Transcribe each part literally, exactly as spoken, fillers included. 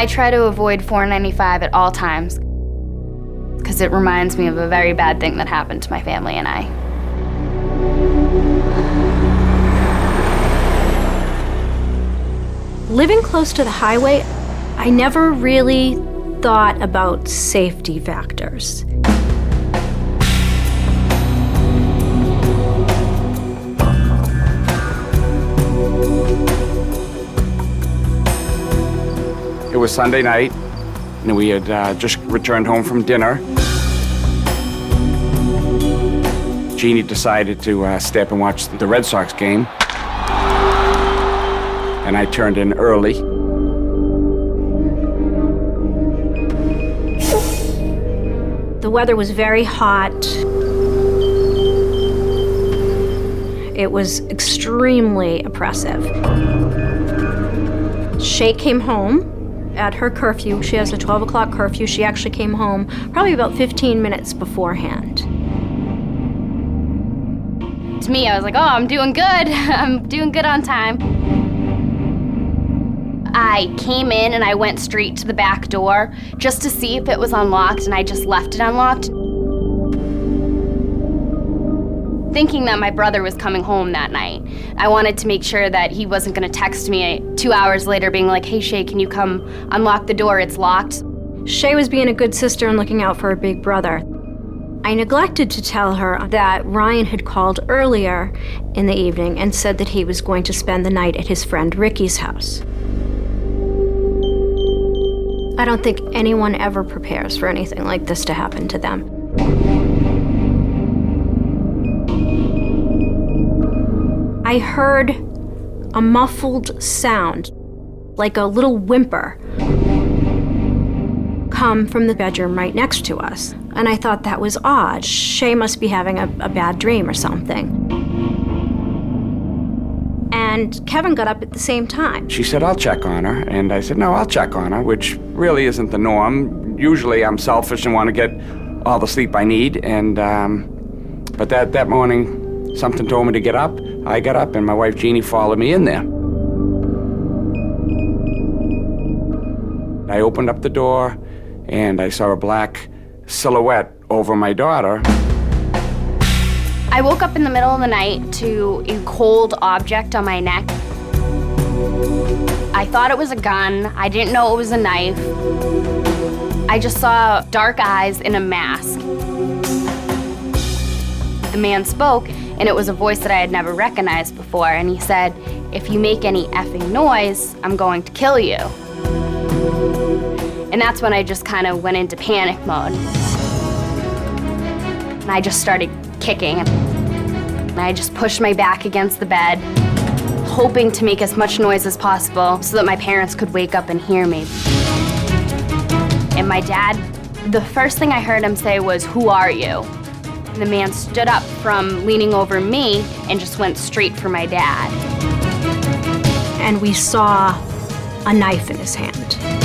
I try to avoid four ninety-five at all times because it reminds me of a very bad thing that happened to my family and I. Living close to the highway, I never really thought about safety factors. It was Sunday night, and we had uh, just returned home from dinner. Jeannie decided to uh, stay up and watch the Red Sox game, and I turned in early. The weather was very hot. It was extremely oppressive. Shay came home at her curfew. She has a twelve o'clock curfew. She actually came home probably about fifteen minutes beforehand. To me, I was like, oh, I'm doing good. I'm doing good on time. I came in and I went straight to the back door just to see if it was unlocked, and I just left it unlocked, thinking that my brother was coming home that night. I wanted to make sure that he wasn't going to text me two hours later being like, hey, Shay, can you come unlock the door? It's locked. Shay was being a good sister and looking out for her big brother. I neglected to tell her that Ryan had called earlier in the evening and said that he was going to spend the night at his friend Ricky's house. I don't think anyone ever prepares for anything like this to happen to them. I heard a muffled sound, like a little whimper, come from the bedroom right next to us. And I thought that was odd. Shay must be having a, a bad dream or something. And Kevin got up at the same time. She said, I'll check on her. And I said, no, I'll check on her, which really isn't the norm. Usually I'm selfish and want to get all the sleep I need. And um, but that, that morning, something told me to get up. I got up and my wife Jeannie followed me in there. I opened up the door and I saw a black silhouette over my daughter. I woke up in the middle of the night to a cold object on my neck. I thought it was a gun. I didn't know it was a knife. I just saw dark eyes in a mask. The man spoke, and it was a voice that I had never recognized before, and he said, if you make any effing noise, I'm going to kill you. And that's when I just kind of went into panic mode. And I just started kicking. And I just pushed my back against the bed, hoping to make as much noise as possible so that my parents could wake up and hear me. And my dad, the first thing I heard him say was, who are you? And the man stood up from leaning over me and just went straight for my dad. And we saw a knife in his hand.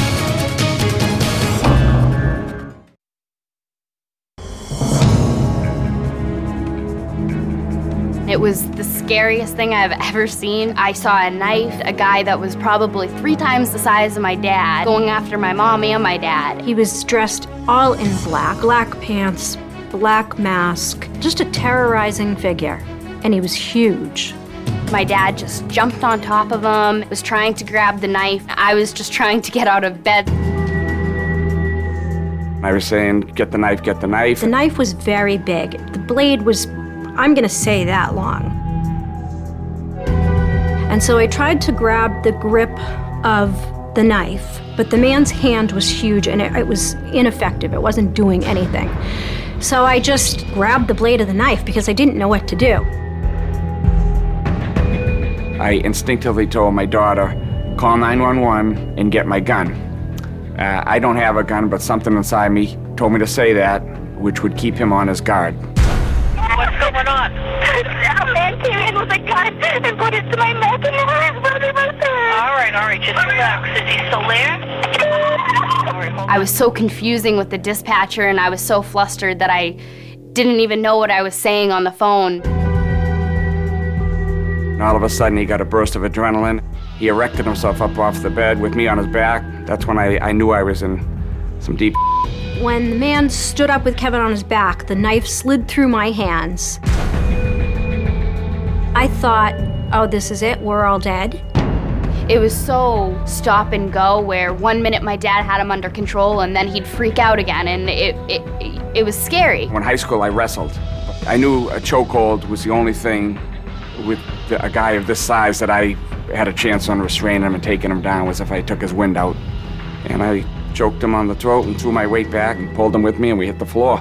It was the scariest thing I've ever seen. I saw a knife, a guy that was probably three times the size of my dad, going after my mom and my dad. He was dressed all in black, black pants, black mask, just a terrorizing figure, and he was huge. My dad just jumped on top of him, was trying to grab the knife. I was just trying to get out of bed. I was saying, get the knife, get the knife. The knife was very big. The blade was, I'm gonna say, that long. And so I tried to grab the grip of the knife, but the man's hand was huge and it, it was ineffective. It wasn't doing anything. So I just grabbed the blade of the knife because I didn't know what to do. I instinctively told my daughter, call nine one one and get my gun. Uh, I don't have a gun, but something inside me told me to say that, which would keep him on his guard. What's going on? A man came in with a gun and put it to my mouth and his brother was there. All right, all right, just relax. Is he still there? I was so confusing with the dispatcher and I was so flustered that I didn't even know what I was saying on the phone. And all of a sudden he got a burst of adrenaline. He erected himself up off the bed with me on his back. That's when I, I knew I was in some deep. When the man stood up with Kevin on his back, the knife slid through my hands. I thought, oh, this is it, we're all dead. It was so stop and go, where one minute my dad had him under control and then he'd freak out again, and it, it, it was scary. When high school, I wrestled. I knew a chokehold was the only thing with the, a guy of this size that I had a chance on restraining him and taking him down was if I took his wind out. And I choked him on the throat and threw my weight back and pulled him with me, and we hit the floor.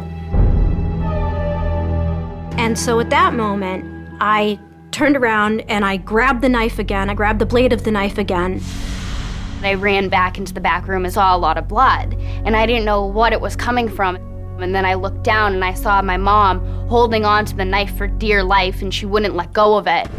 And so at that moment, I turned around and I grabbed the knife again. I grabbed the blade of the knife again. I ran back into the back room and saw a lot of blood, and I didn't know what it was coming from. And then I looked down and I saw my mom holding on to the knife for dear life, and she wouldn't let go of it.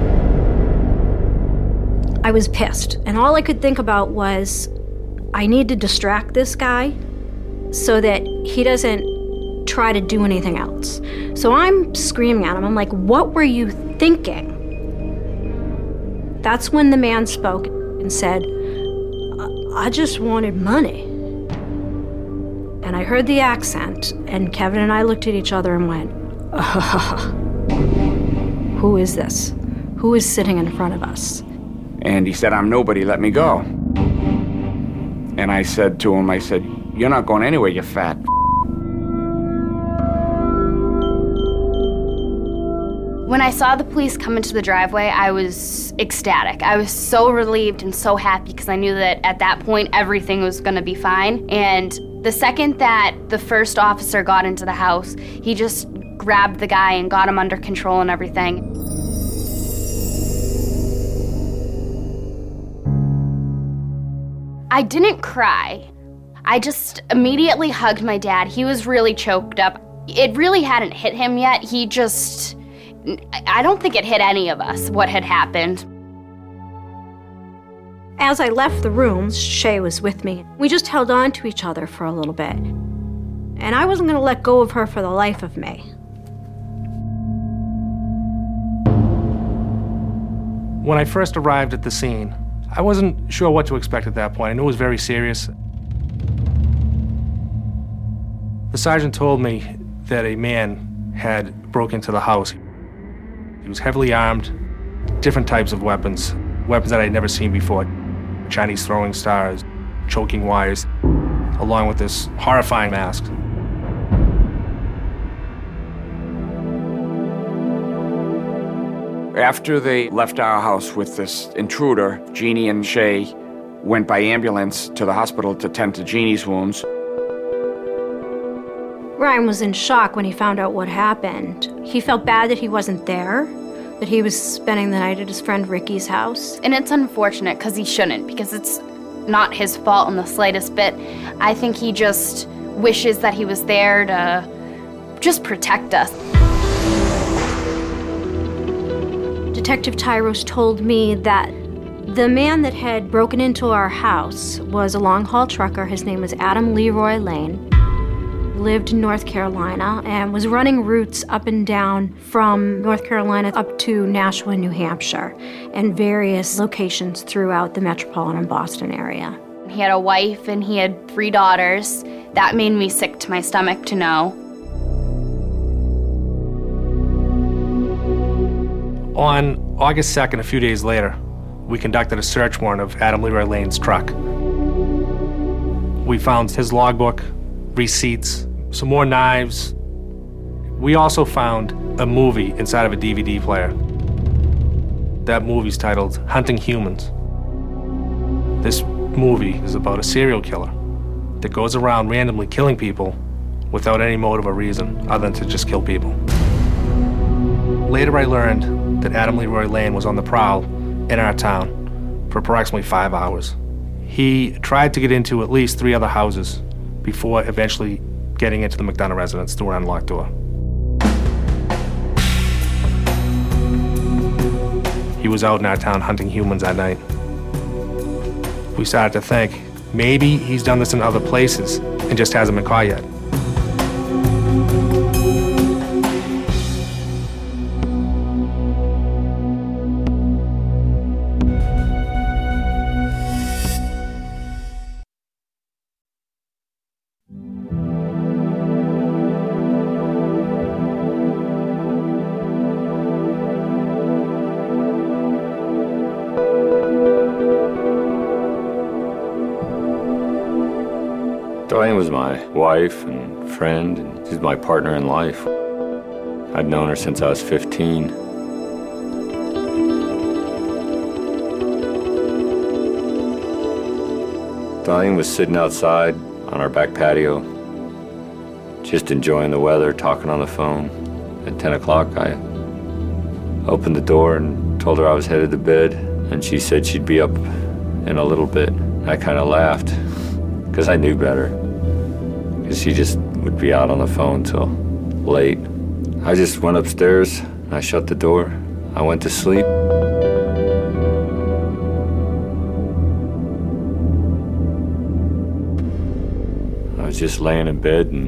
I was pissed, and all I could think about was, I need to distract this guy so that he doesn't try to do anything else. So I'm screaming at him. I'm like, what were you thinking? That's when the man spoke and said, I just wanted money. And I heard the accent, and Kevin and I looked at each other and went, oh, who is this? Who is sitting in front of us? And he said, I'm nobody, let me go. And I said to him, I said, you're not going anywhere, you fat. When I saw the police come into the driveway, I was ecstatic. I was so relieved and so happy because I knew that at that point everything was going to be fine. And the second that the first officer got into the house, he just grabbed the guy and got him under control and everything. I didn't cry. I just immediately hugged my dad. He was really choked up. It really hadn't hit him yet. He just... I don't think it hit any of us, what had happened. As I left the room, Shay was with me. We just held on to each other for a little bit. And I wasn't going to let go of her for the life of me. When I first arrived at the scene, I wasn't sure what to expect at that point. I knew it was very serious. The sergeant told me that a man had broken into the house. He was heavily armed, different types of weapons, weapons that I'd never seen before. Chinese throwing stars, choking wires, along with this horrifying mask. After they left our house with this intruder, Jeannie and Shay went by ambulance to the hospital to tend to Jeannie's wounds. Ryan was in shock when he found out what happened. He felt bad that he wasn't there, that he was spending the night at his friend Ricky's house. And it's unfortunate because he shouldn't, because it's not his fault in the slightest bit. I think he just wishes that he was there to just protect us. Detective Tyros told me that the man that had broken into our house was a long-haul trucker. His name was Adam Leroy Lane. Lived in North Carolina and was running routes up and down from North Carolina up to Nashua, New Hampshire, and various locations throughout the metropolitan Boston area. He had a wife and he had three daughters. That made me sick to my stomach to know. On August second, a few days later, we conducted a search warrant of Adam Leroy Lane's truck. We found his logbook, receipts, some more knives. We also found a movie inside of a D V D player. That movie's titled Hunting Humans. This movie is about a serial killer that goes around randomly killing people without any motive or reason other than to just kill people. Later I learned that Adam Leroy Lane was on the prowl in our town for approximately five hours. He tried to get into at least three other houses before eventually getting into the McDonough residence through an unlocked door. He was out in our town hunting humans that night. We started to think, maybe he's done this in other places and just hasn't been caught yet. Darlene was my wife and friend, and she's my partner in life. I'd known her since I was fifteen. Darlene was sitting outside on our back patio, just enjoying the weather, talking on the phone. At ten o'clock, I opened the door and told her I was headed to bed, and she said she'd be up in a little bit. I kind of laughed, because I knew better, because she just would be out on the phone till late. I just went upstairs, I shut the door, I went to sleep. I was just laying in bed, and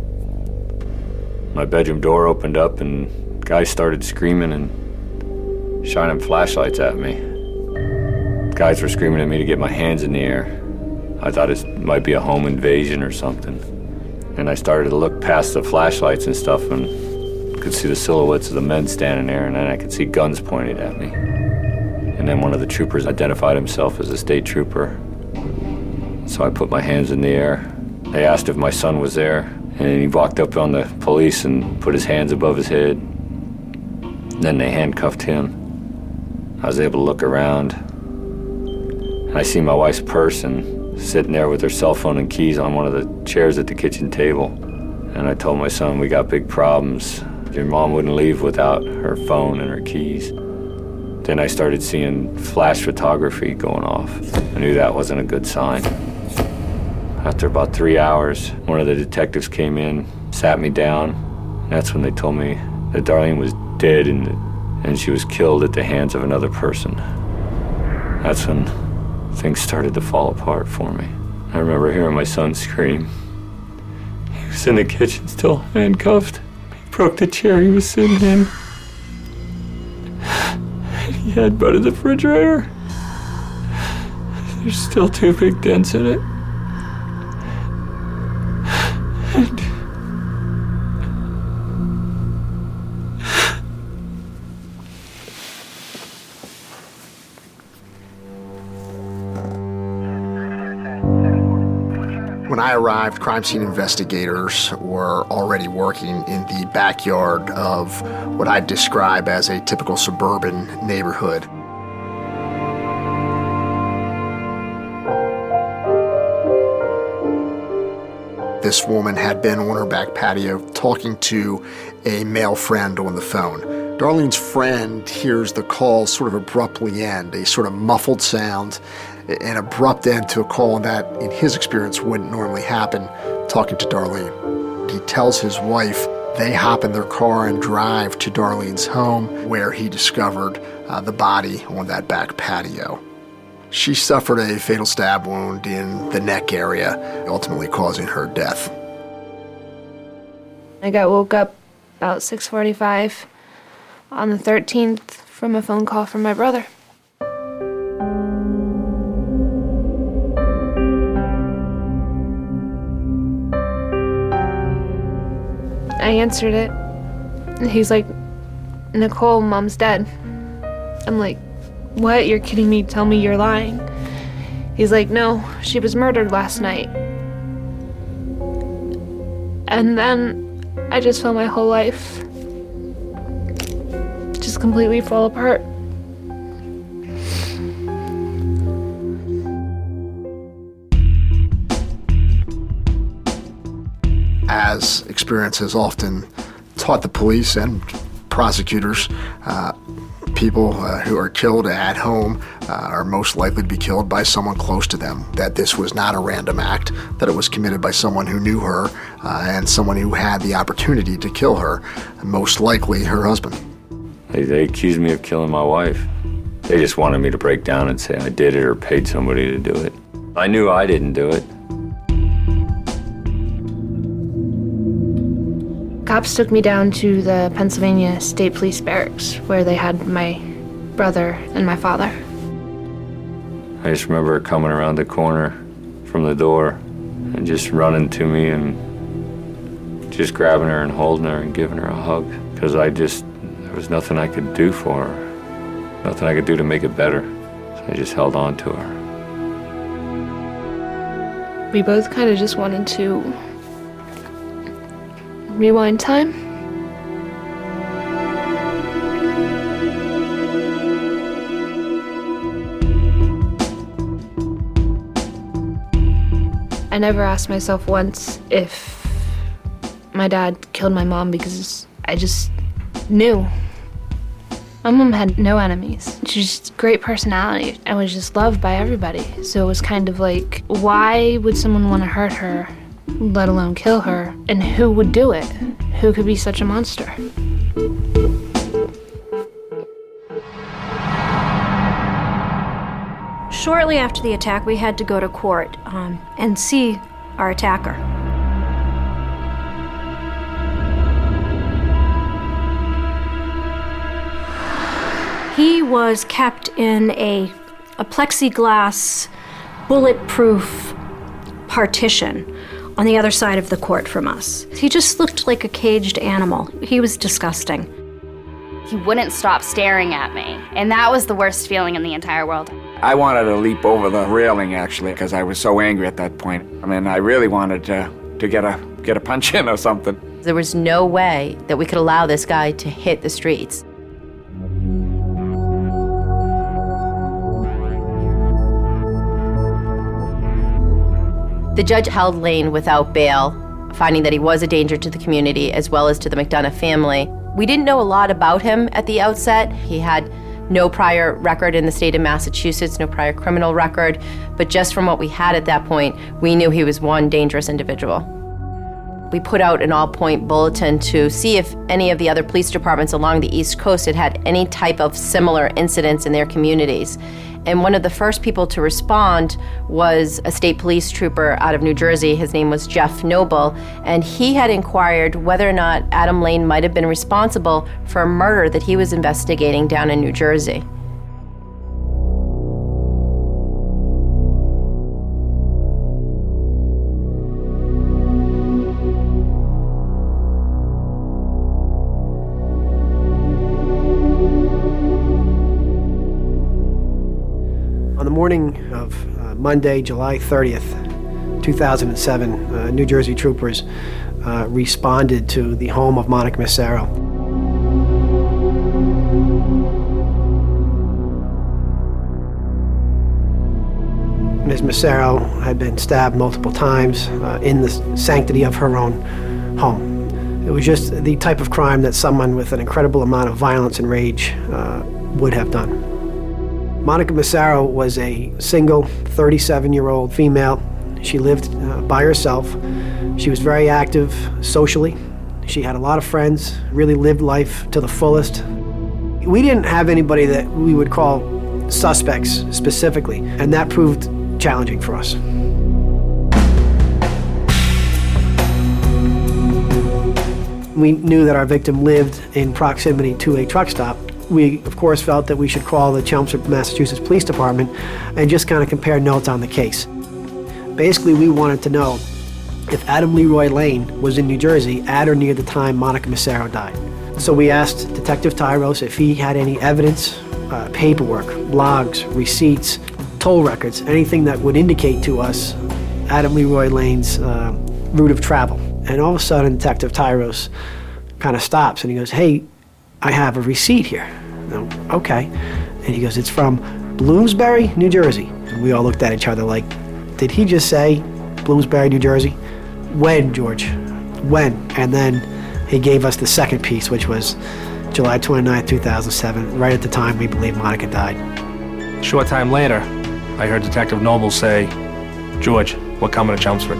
my bedroom door opened up, and guys started screaming and shining flashlights at me. Guys were screaming at me to get my hands in the air. I thought it might be a home invasion or something. And I started to look past the flashlights and stuff, and could see the silhouettes of the men standing there, and then I could see guns pointed at me. And then one of the troopers identified himself as a state trooper. So I put my hands in the air. They asked if my son was there, and he walked up on the police and put his hands above his head. Then they handcuffed him. I was able to look around, and I see my wife's purse and sitting there with her cell phone and keys on one of the chairs at the kitchen table. And I told my son, we got big problems. Your mom wouldn't leave without her phone and her keys. Then I started seeing flash photography going off. I knew that wasn't a good sign. After about three hours, one of the detectives came in, sat me down. That's when they told me that Darlene was dead and, and she was killed at the hands of another person. That's when things started to fall apart for me. I remember hearing my son scream. He was in the kitchen still handcuffed. He broke the chair he was sitting in. He headbutted the refrigerator. There's still two big dents in it. And when I arrived, crime scene investigators were already working in the backyard of what I'd describe as a typical suburban neighborhood. This woman had been on her back patio talking to a male friend on the phone. Darlene's friend hears the call sort of abruptly end, a sort of muffled sound, an abrupt end to a call that, in his experience, wouldn't normally happen, talking to Darlene. He tells his wife they hop in their car and drive to Darlene's home, where he discovered uh, the body on that back patio. She suffered a fatal stab wound in the neck area, ultimately causing her death. I got woke up about six forty-five on the thirteenth from a phone call from my brother. I answered it, and he's like, Nicole, Mom's dead. I'm like, what? You're kidding me? Tell me you're lying. He's like, no, she was murdered last night. And then I just felt my whole life just completely fall apart. As experience has often taught the police and prosecutors, uh, people uh, who are killed at home uh, are most likely to be killed by someone close to them, that this was not a random act, that it was committed by someone who knew her uh, and someone who had the opportunity to kill her, most likely her husband. They, they accused me of killing my wife. They just wanted me to break down and say I did it or paid somebody to do it. I knew I didn't do it. Cops took me down to the Pennsylvania State Police Barracks, where they had my brother and my father. I just remember coming around the corner from the door and just running to me and just grabbing her and holding her and giving her a hug, because I just, there was nothing I could do for her, nothing I could do to make it better. So I just held on to her. We both kind of just wanted to rewind time. I never asked myself once if my dad killed my mom because I just knew. My mom had no enemies. She's just great personality and was just loved by everybody. So it was kind of like, why would someone want to hurt her, let alone kill her? And who would do it? Who could be such a monster? Shortly after the attack, we had to go to court um, and see our attacker. He was kept in a, a plexiglass, bulletproof partition on the other side of the court from us. He just looked like a caged animal. He was disgusting. He wouldn't stop staring at me, and that was the worst feeling in the entire world. I wanted to leap over the railing, actually, because I was so angry at that point. I mean, I really wanted to, to get a, get a punch in or something. There was no way that we could allow this guy to hit the streets. The judge held Lane without bail, finding that he was a danger to the community as well as to the McDonough family. We didn't know a lot about him at the outset. He had no prior record in the state of Massachusetts, no prior criminal record, but just from what we had at that point, we knew he was one dangerous individual. We put out an all-point bulletin to see if any of the other police departments along the East Coast had had any type of similar incidents in their communities. And one of the first people to respond was a state police trooper out of New Jersey. His name was Jeff Noble, and he had inquired whether or not Adam Lane might have been responsible for a murder that he was investigating down in New Jersey. On the morning of uh, Monday, July thirtieth, two thousand seven, uh, New Jersey troopers uh, responded to the home of Monica Massaro. Miz Massaro had been stabbed multiple times uh, in the sanctity of her own home. It was just the type of crime that someone with an incredible amount of violence and rage uh, would have done. Monica Massaro was a single, thirty-seven-year-old female. She lived uh, by herself. She was very active socially. She had a lot of friends, really lived life to the fullest. We didn't have anybody that we would call suspects specifically, and that proved challenging for us. We knew that our victim lived in proximity to a truck stop. We, of course, felt that we should call the Chelmsford, Massachusetts Police Department and just kind of compare notes on the case. Basically, we wanted to know if Adam Leroy Lane was in New Jersey at or near the time Monica Massaro died. So we asked Detective Tyros if he had any evidence, uh, paperwork, logs, receipts, toll records, anything that would indicate to us Adam Leroy Lane's uh, route of travel. And all of a sudden, Detective Tyros kind of stops and he goes, "Hey, I have a receipt here." No, okay. And he goes, "It's from Bloomsbury, New Jersey." And we all looked at each other like, did he just say Bloomsbury, New Jersey? When, George? When? And then he gave us the second piece, which was July twenty-ninth, two thousand seven, right at the time we believe Monica died. Short time later, I heard Detective Noble say, "George, we're coming to Chelmsford."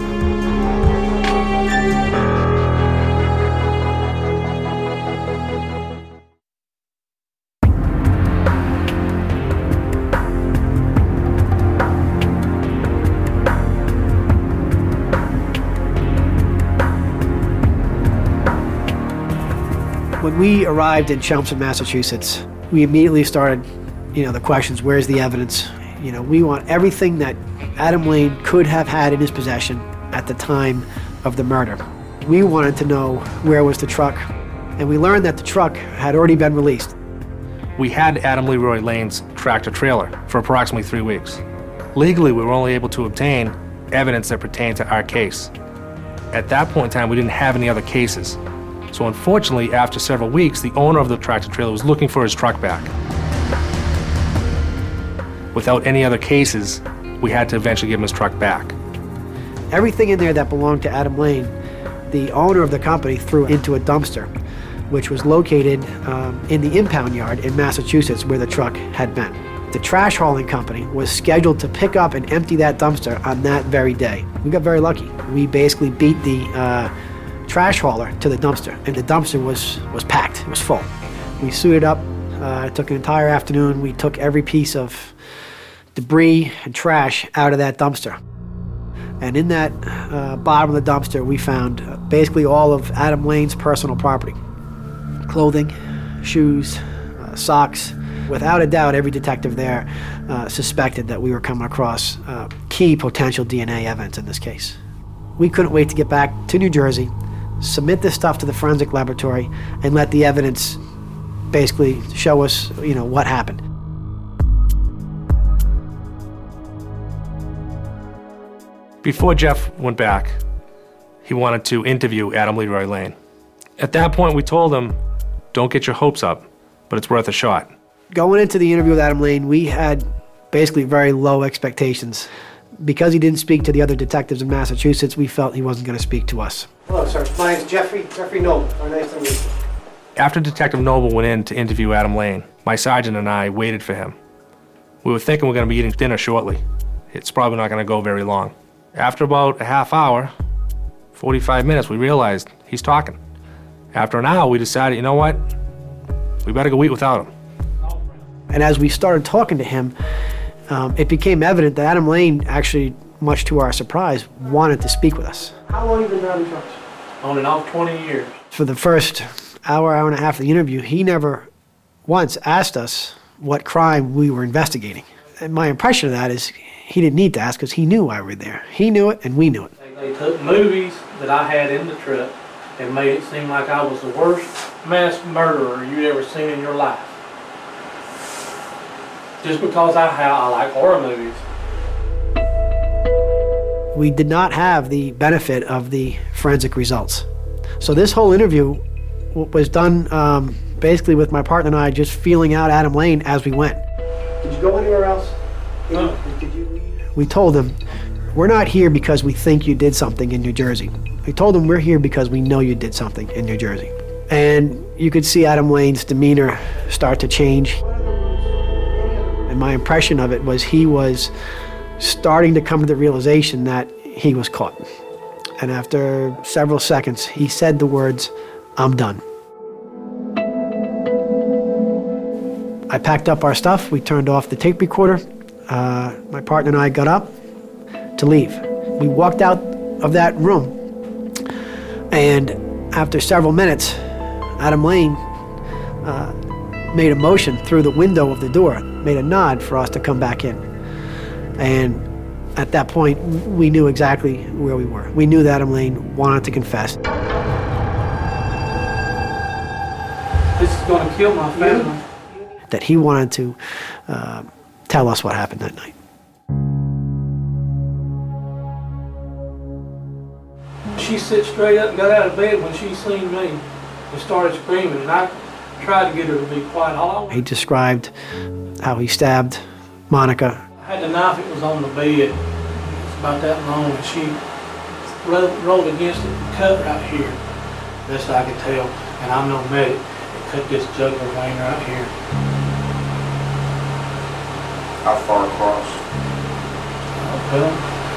When we arrived in Chelmsford, Massachusetts, we immediately started, you know, the questions, where's the evidence? You know, we want everything that Adam Lane could have had in his possession at the time of the murder. We wanted to know where was the truck, and we learned that the truck had already been released. We had Adam Leroy Lane's tractor trailer for approximately three weeks. Legally, we were only able to obtain evidence that pertained to our case. At that point in time, we didn't have any other cases. So unfortunately, after several weeks, the owner of the tractor trailer was looking for his truck back. Without any other cases, we had to eventually give him his truck back. Everything in there that belonged to Adam Lane, the owner of the company threw into a dumpster, which was located um, in the impound yard in Massachusetts where the truck had been. The trash hauling company was scheduled to pick up and empty that dumpster on that very day. We got very lucky. We basically beat the uh, trash hauler to the dumpster, and the dumpster was, was packed, it was full. We suited up, uh, it took an entire afternoon. We took every piece of debris and trash out of that dumpster. And in that uh, bottom of the dumpster, we found uh, basically all of Adam Lane's personal property. Clothing, shoes, uh, socks. Without a doubt, every detective there uh, suspected that we were coming across uh, key potential D N A evidence in this case. We couldn't wait to get back to New Jersey, submit this stuff to the forensic laboratory, and let the evidence basically show us, you know, what happened. Before Jeff went back, he wanted to interview Adam Leroy Lane. At that point, we told him, don't get your hopes up, but it's worth a shot. Going into the interview with Adam Lane, we had basically very low expectations. Because he didn't speak to the other detectives in Massachusetts, we felt he wasn't going to speak to us. Hello, sir. My name's Jeffrey, Jeffrey Noble. Very nice to meet you. After Detective Noble went in to interview Adam Lane, my sergeant and I waited for him. We were thinking we we're going to be eating dinner shortly. It's probably not going to go very long. After about a half hour, forty-five minutes, we realized he's talking. After an hour, we decided, you know what? We better go eat without him. And as we started talking to him, um, it became evident that Adam Lane actually, much to our surprise, wanted to speak with us. How long have you been driving trucks? On and off twenty years. For the first hour, hour and a half of the interview, he never once asked us what crime we were investigating. And my impression of that is he didn't need to ask because he knew why we were there. He knew it and we knew it. They, they took movies that I had in the truck and made it seem like I was the worst mass murderer you'd ever seen in your life. Just because I, have, I like horror movies. We did not have the benefit of the forensic results. So this whole interview w- was done um, basically with my partner and I just feeling out Adam Lane as we went. Did you go anywhere else? No. Did you leave? We told him, we're not here because we think you did something in New Jersey. We told him we're here because we know you did something in New Jersey. And you could see Adam Lane's demeanor start to change. And my impression of it was he was starting to come to the realization that he was caught. And after several seconds, he said the words, "I'm done." I packed up our stuff. We turned off the tape recorder. Uh, my partner and I got up to leave. We walked out of that room, and after several minutes, Adam Lane uh, made a motion through the window of the door, made a nod for us to come back in. And at that point, we knew exactly where we were. We knew that Adam Lane wanted to confess. This is going to kill my family. That he wanted to uh, tell us what happened that night. She sat straight up and got out of bed when she seen me and started screaming, and I tried to get her to be quiet. All I He described how he stabbed Monica. I had the knife, it was on the bed. It's about that long, and she rolled, rolled against it and cut right here. Best I could tell, and I'm no medic. It cut this jugular vein right here. How far across? Well,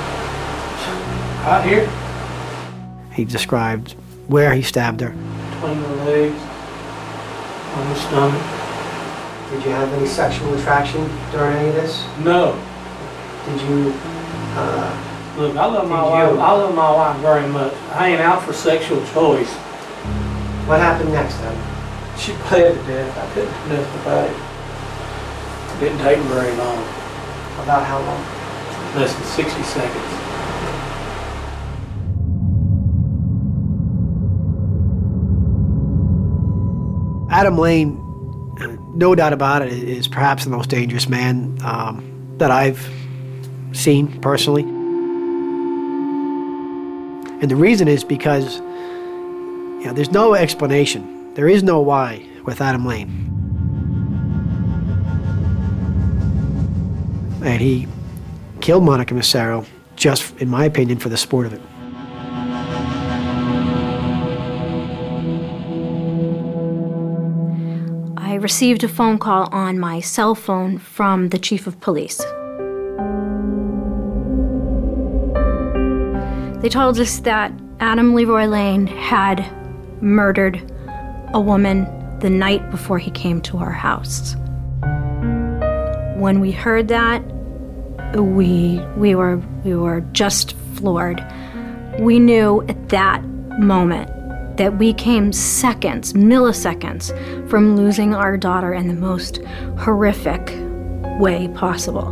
right here. He described where he stabbed her. Between the legs, on the stomach. Did you have any sexual attraction during any of this? No. Did you, uh... Look, I love my wife. I love my wife very much. I ain't out for sexual choice. What happened next then? She bled to death. I couldn't do nothing about it. It didn't take very long. About how long? Less than sixty seconds. Adam Lane, no doubt about it, is perhaps the most dangerous man um, that I've seen personally. And the reason is because, you know, there's no explanation. There is no why with Adam Lane. And he killed Monica Massaro just, in my opinion, for the sport of it. I received a phone call on my cell phone from the chief of police. They told us that Adam Leroy Lane had murdered a woman the night before he came to our house. When we heard that, we we were we were just floored. We knew at that moment that we came seconds, milliseconds, from losing our daughter in the most horrific way possible.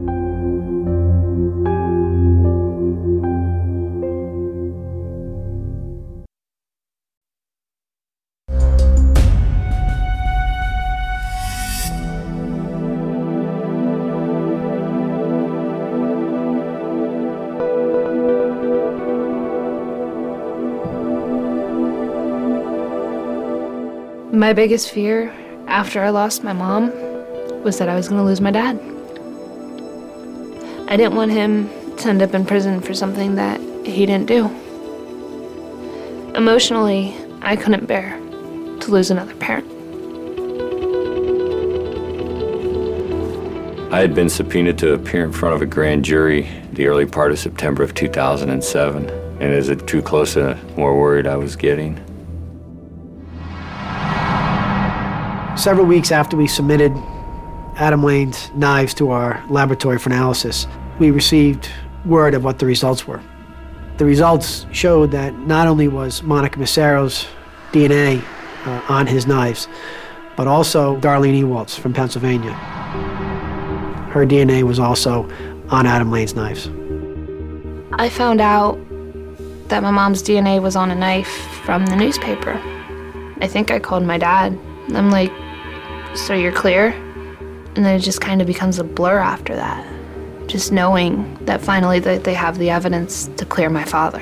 My biggest fear after I lost my mom was that I was going to lose my dad. I didn't want him to end up in prison for something that he didn't do. Emotionally, I couldn't bear to lose another parent. I had been subpoenaed to appear in front of a grand jury the early part of September of two thousand seven, and as it drew closer, the more worried I was getting. Several weeks after we submitted Adam Lane's knives to our laboratory for analysis, we received word of what the results were. The results showed that not only was Monica Massaro's D N A uh, on his knives, but also Darlene Ewald's from Pennsylvania. Her D N A was also on Adam Lane's knives. I found out that my mom's D N A was on a knife from the newspaper. I think I called my dad. I'm like, so you're clear? And then it just kind of becomes a blur after that. Just knowing that finally that they have the evidence to clear my father.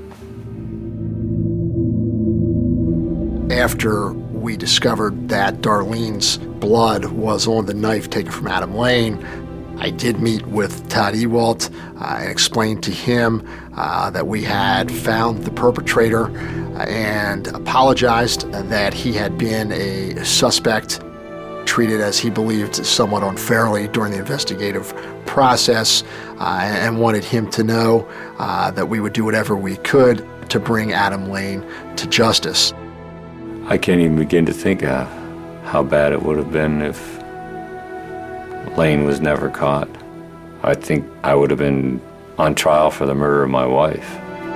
After we discovered that Darlene's blood was on the knife taken from Adam Lane, I did meet with Todd Ewald uh, and explained to him uh, that we had found the perpetrator uh, and apologized that he had been a suspect treated as he believed somewhat unfairly during the investigative process uh, and wanted him to know uh, that we would do whatever we could to bring Adam Lane to justice. I can't even begin to think of how bad it would have been if Lane was never caught. I think I would have been on trial for the murder of my wife.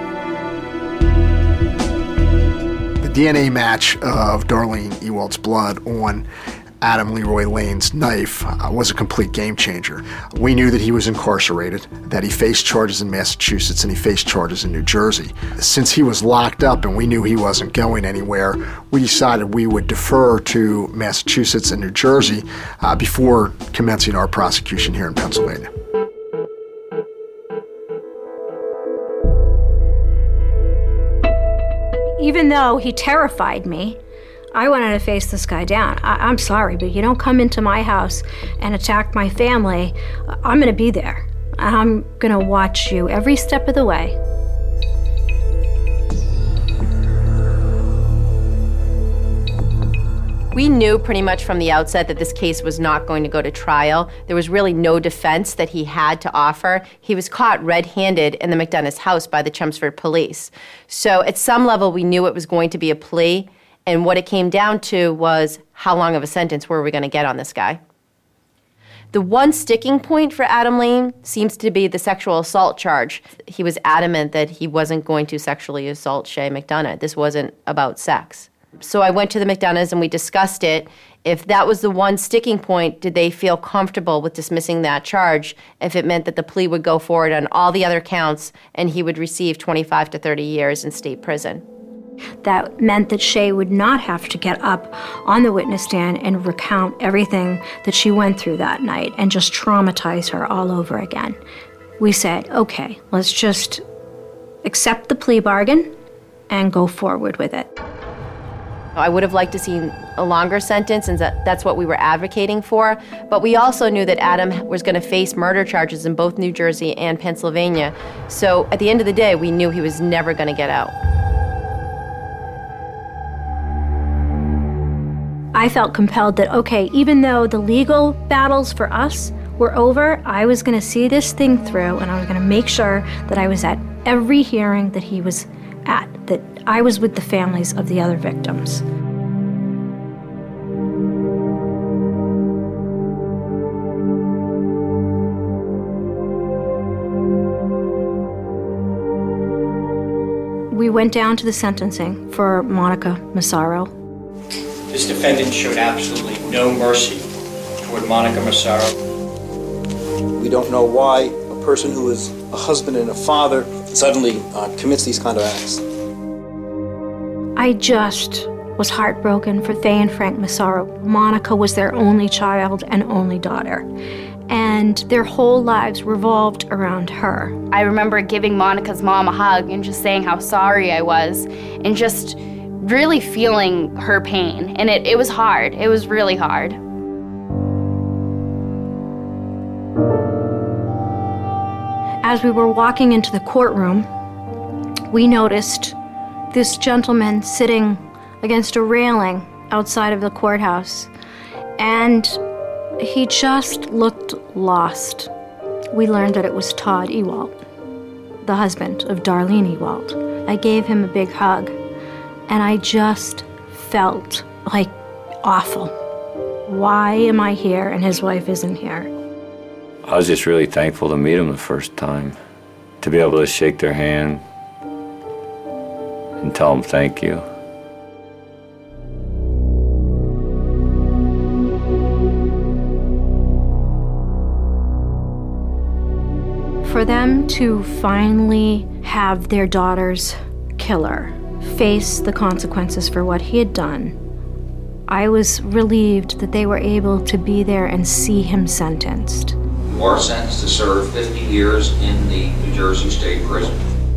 The D N A match of Darlene Ewald's blood on Adam Leroy Lane's knife uh, was a complete game changer. We knew that he was incarcerated, that he faced charges in Massachusetts and he faced charges in New Jersey. Since he was locked up and we knew he wasn't going anywhere, we decided we would defer to Massachusetts and New Jersey uh, before commencing our prosecution here in Pennsylvania. Even though he terrified me, I wanted to face this guy down. I- I'm sorry, but you don't come into my house and attack my family. I'm gonna be there. I'm gonna watch you every step of the way. We knew pretty much from the outset that this case was not going to go to trial. There was really no defense that he had to offer. He was caught red-handed in the McDonough's house by the Chelmsford police. So at some level, we knew it was going to be a plea. And what it came down to was how long of a sentence were we going to get on this guy? The one sticking point for Adam Lane seems to be the sexual assault charge. He was adamant that he wasn't going to sexually assault Shay McDonough. This wasn't about sex. So I went to the McDonoughs and we discussed it. If that was the one sticking point, did they feel comfortable with dismissing that charge if it meant that the plea would go forward on all the other counts and he would receive twenty-five to thirty years in state prison? That meant that Shay would not have to get up on the witness stand and recount everything that she went through that night and just traumatize her all over again. We said, okay, let's just accept the plea bargain and go forward with it. I would have liked to see a longer sentence, and that, that's what we were advocating for. But we also knew that Adam was going to face murder charges in both New Jersey and Pennsylvania. So at the end of the day, we knew he was never going to get out. I felt compelled that, okay, even though the legal battles for us were over, I was going to see this thing through, and I was going to make sure that I was at every hearing that he was at, that I was with the families of the other victims. We went down to the sentencing for Monica Massaro. This defendant showed absolutely no mercy toward Monica Massaro. We don't know why a person who is a husband and a father suddenly uh, commits these kind of acts. I just was heartbroken for Faye and Frank Massaro. Monica was their only child and only daughter, and their whole lives revolved around her. I remember giving Monica's mom a hug and just saying how sorry I was, and just really feeling her pain. And it, it was hard. It was really hard. As we were walking into the courtroom, we noticed this gentleman sitting against a railing outside of the courthouse, and he just looked lost. We learned that it was Todd Ewald, the husband of Darlene Ewald. I gave him a big hug, and I just felt like awful. Why am I here and his wife isn't here? I was just really thankful to meet them the first time, to be able to shake their hand and tell them thank you. For them to finally have their daughter's killer face the consequences for what he had done, I was relieved that they were able to be there and see him sentenced. You are sentenced to serve fifty years in the New Jersey State Prison.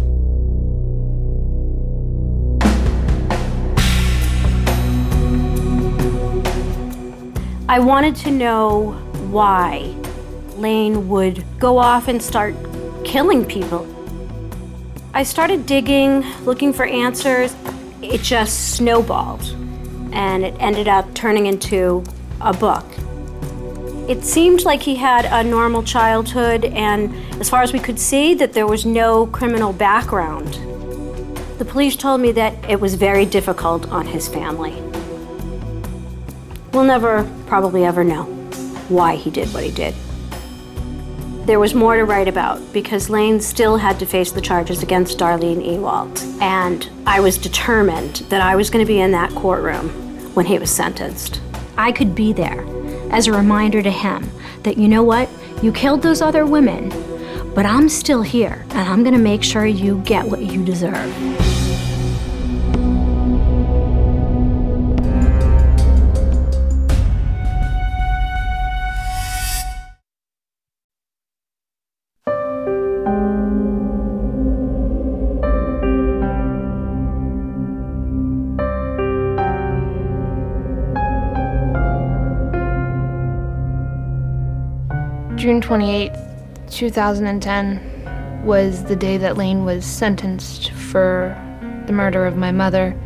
I wanted to know why Lane would go off and start killing people. I started digging, looking for answers. It just snowballed, and it ended up turning into a book. It seemed like he had a normal childhood, and as far as we could see, that there was no criminal background. The police told me that it was very difficult on his family. We'll never probably ever know why he did what he did. There was more to write about because Lane still had to face the charges against Darlene Ewald, and I was determined that I was going to be in that courtroom when he was sentenced. I could be there as a reminder to him that, you know what, you killed those other women, but I'm still here, and I'm going to make sure you get what you deserve. June twenty-eighth, two thousand ten was the day that Lane was sentenced for the murder of my mother.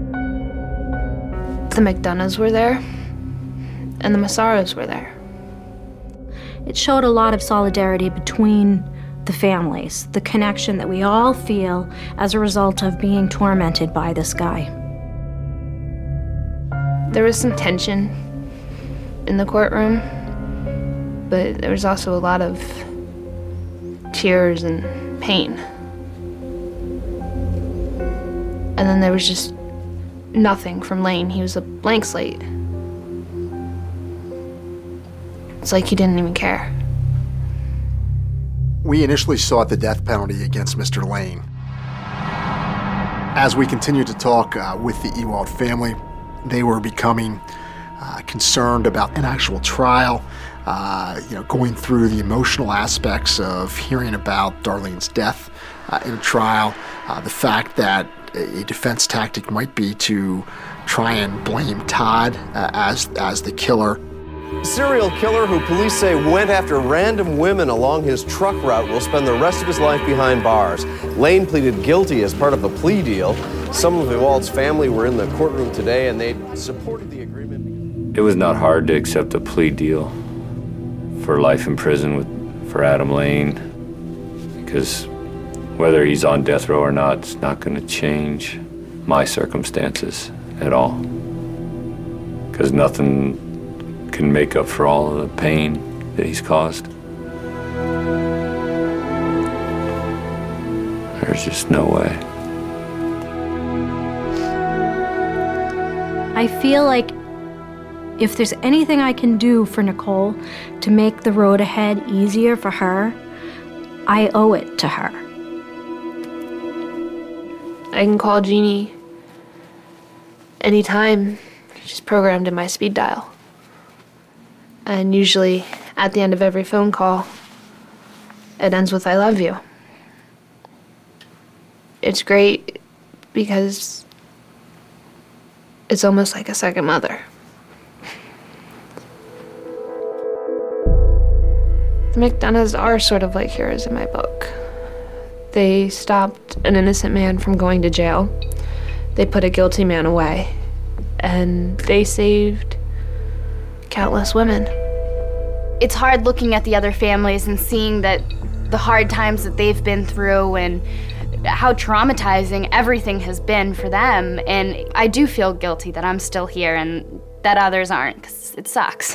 The McDonoughs were there, and the Massaros were there. It showed a lot of solidarity between the families, the connection that we all feel as a result of being tormented by this guy. There was some tension in the courtroom, but there was also a lot of tears and pain. And then there was just nothing from Lane. He was a blank slate. It's like he didn't even care. We initially sought the death penalty against Mister Lane. As we continued to talk uh, with the Ewald family, they were becoming uh, concerned about an actual trial. uh, you know, going through the emotional aspects of hearing about Darlene's death uh, in a trial, uh, the fact that a defense tactic might be to try and blame Todd uh, as as the killer. Serial killer who police say went after random women along his truck route will spend the rest of his life behind bars. Lane pleaded guilty as part of a plea deal. Some of DeWalt's family were in the courtroom today and they supported the agreement. It was not hard to accept a plea deal for life in prison with, for Adam Lane, because whether he's on death row or not, it's not going to change my circumstances at all. Because nothing can make up for all of the pain that he's caused. There's just no way. I feel like if there's anything I can do for Nicole to make the road ahead easier for her, I owe it to her. I can call Jeannie anytime. She's programmed in my speed dial. And usually, at the end of every phone call, it ends with, I love you. It's great because it's almost like a second mother. The McDonoughs are sort of like heroes in my book. They stopped an innocent man from going to jail. They put a guilty man away. And they saved countless women. It's hard looking at the other families and seeing that the hard times that they've been through and how traumatizing everything has been for them. And I do feel guilty that I'm still here and that others aren't, because it sucks.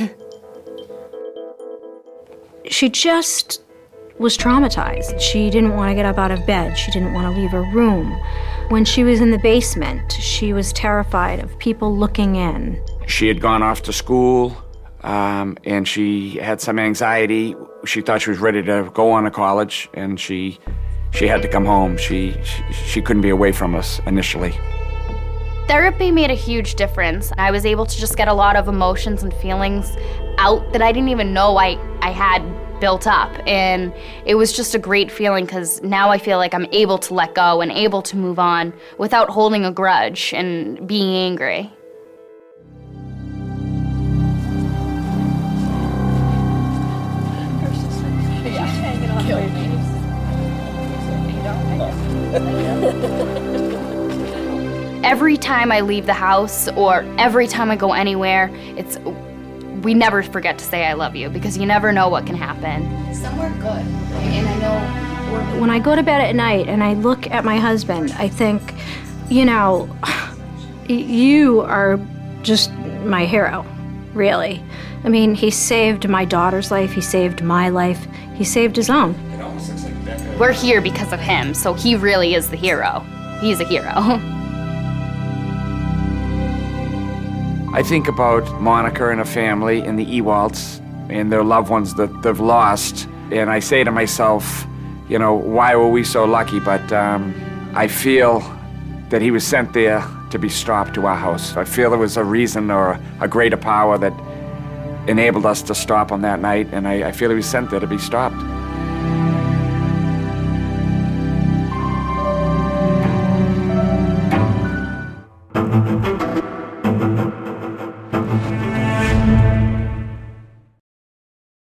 She just was traumatized. She didn't want to get up out of bed. She didn't want to leave her room. When she was in the basement, she was terrified of people looking in. She had gone off to school, um, and she had some anxiety. She thought she was ready to go on to college, and she she had to come home. She, she, she couldn't be away from us initially. Therapy made a huge difference. I was able to just get a lot of emotions and feelings out that I didn't even know I, I had built up. And it was just a great feeling because now I feel like I'm able to let go and able to move on without holding a grudge and being angry. Every time I leave the house or every time I go anywhere, it's we never forget to say I love you because you never know what can happen. Somewhere good, and I know. When I go to bed at night and I look at my husband, I think, you know, you are just my hero, really. I mean, he saved my daughter's life, he saved my life, he saved his own. We're here because of him, so he really is the hero. He's a hero. I think about Monica and her family and the Ewalds and their loved ones that they've lost, and I say to myself, you know, why were we so lucky? But um, I feel that he was sent there to be stopped to our house. I feel there was a reason or a greater power that enabled us to stop on that night, and I, I feel he was sent there to be stopped.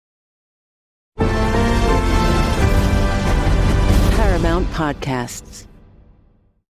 Podcasts.